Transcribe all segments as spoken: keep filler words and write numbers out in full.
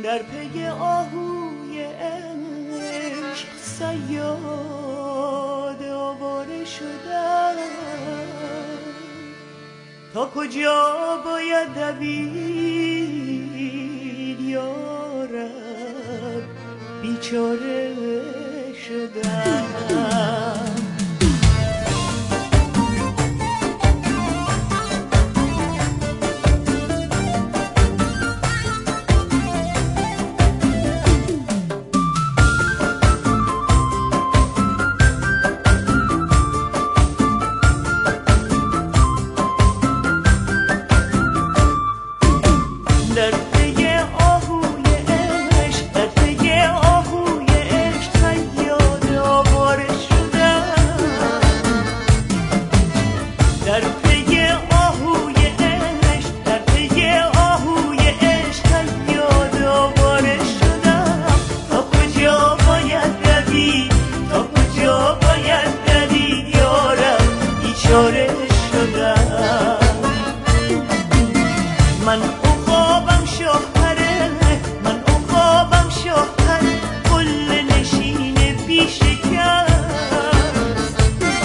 در پی آهوی عشق صیاد آواره شدم. تا کجا باید دوید یارب بیچاره شدم. در پی آهوی عشق در پی آهوی عشق صیاد آواره شدم. در پی آهوی عشق در پی آهوی عشق صیاد آواره شدم. تا کجا باید دوید تا کجا باید دوید یارم بیچاره شدم. من عقابم شوهره من عقابم شوهره قله نشین بیشکست.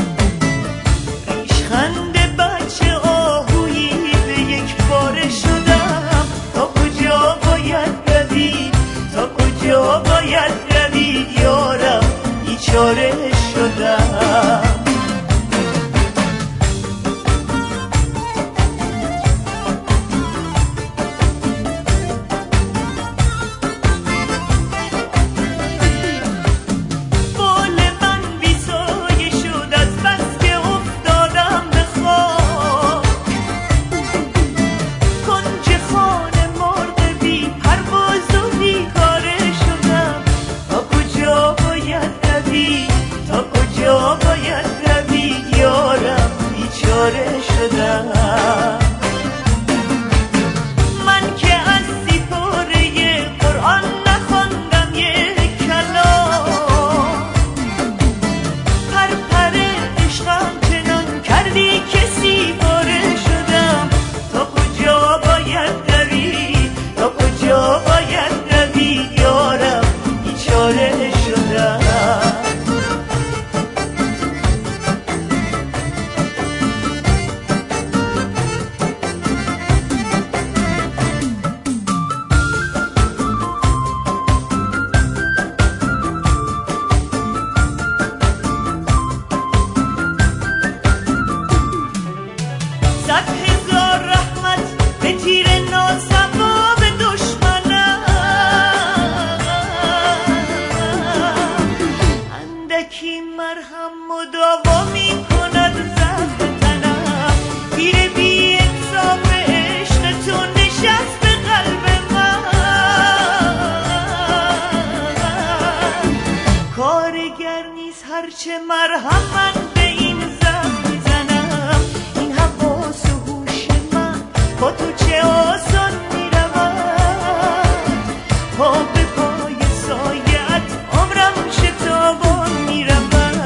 ریشخند بچه آهویی به یک باره شدم. تا کجا باید دوید تا کجا باید دوید یارم بیچاره شدم. تا کجا باید دوید یارم بیچاره شدم. من که از سیپاره قرآن نخواندم یک کلام. پرپر عشقم چنان کردی که سیپاره شدم. تا کجا باید دوید تا کجا باید دوید یارم بیچاره شدم. صد هزار رحمت به تیر ناسواب دشمنم. اندکی مرهم مداوا می کند زخم تنم. تیر بی انصاف عشق تو نشست به قلب من. کارگر نیست هرچه مرهم من به این زخم میزنم. این حواس و هوش من با تو چه آسان میرود. پا به پای سایت عمرم شتابان میرود.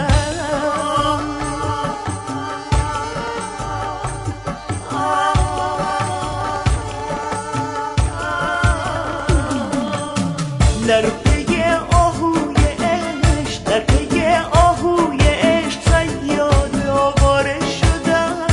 در پی آهوی عشق در پی آهوی عشق صیاد آواره شدم.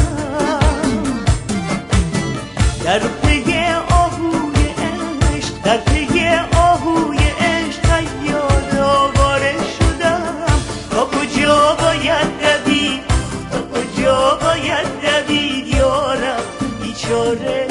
در پی آهوی عشق در پی آهوی عشق صیاد آواره شدم. تا کجا باید دوید تا کجا باید دوید یارم بیچاره